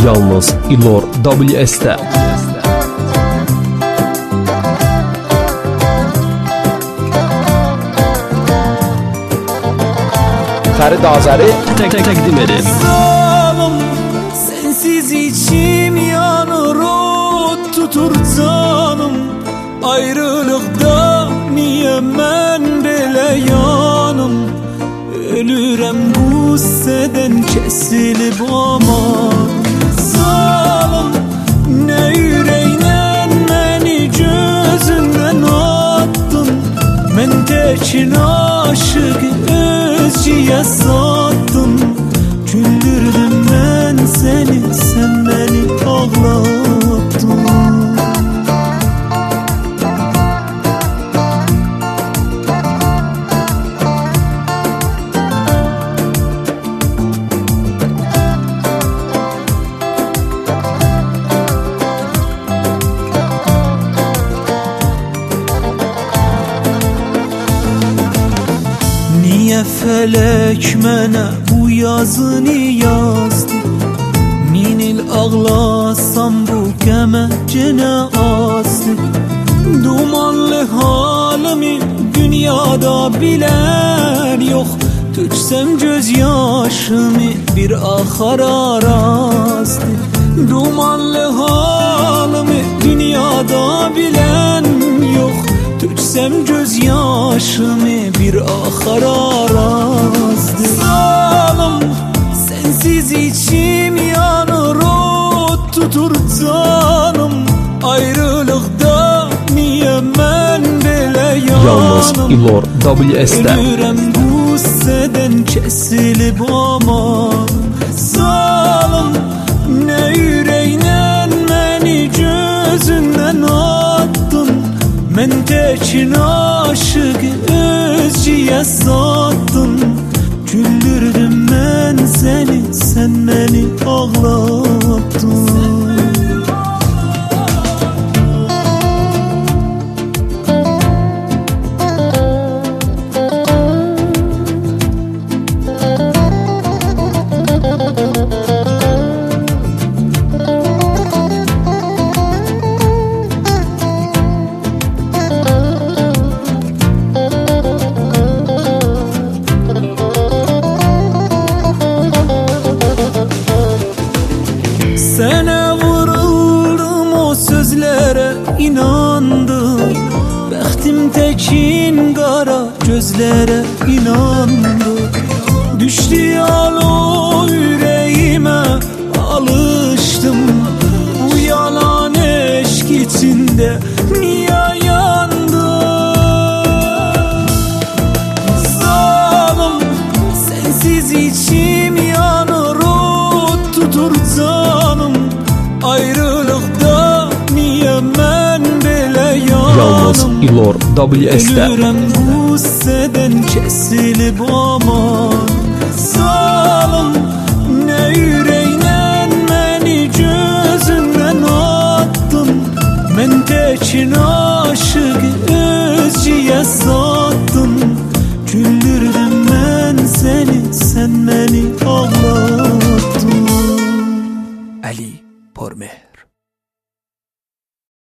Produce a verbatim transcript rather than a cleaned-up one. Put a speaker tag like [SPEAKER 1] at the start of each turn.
[SPEAKER 1] Yalnız İlor W S'də. Fərid Azəri təqdim edir.
[SPEAKER 2] Zalim, sensiz içim yanır, ot tutur canım. Ayrılıqda niye mən belə yanım? Ölürəm qüssədən kəsilib aman. Zalim, nə ürəklə məni gözündən attın. Mən təkin aşık özcüyə sattın. Güldürdüm mən səni, sən məni ağlattın. Niye felek mənə bu yazını yazdı? Min il ağlasam bu qəmə cenə azdı. Dumanlı halimi dünyada bilən yox. Töksəm göz yaşımı bir axar arazdı. Dumanlı halimi dünyada bilən yox. Töksəm göz yaşımı bir axar arazdı. Zalim, sensiz içim yanır, ot tutur canım. Ayrılıqda niye mən belə yanım?
[SPEAKER 1] Yalnız İlor W S'də.
[SPEAKER 2] Ölürəm qüssədən kəsilib aman. Zalim, nə ürəklə məni gözündən attın. Mən təkin aşık özcüyə sattın. Güldürdüm mən səni, sən məni ağlattın. Sənə vuruldum, o sözlərə inandım. Bəxtim təkin qara gözlərə inandı. Düşdü alo ürəyimə, alışdım. Bu yalan eşq içində niyə yandım? Zalim, sensiz içim yanır, ot tutur canım. Ayrılıqda niye mən belə yanım?
[SPEAKER 1] Yalnız İlor W S'də.
[SPEAKER 2] Ölürəm qüssədən kəsilib aman. Zalim, nə ürəklə məni gözündən attın. Mən təkin aşık özcüyə sattın. Güldürdüm mən səni, sən məni ağlattın.
[SPEAKER 3] Ali Pormeh.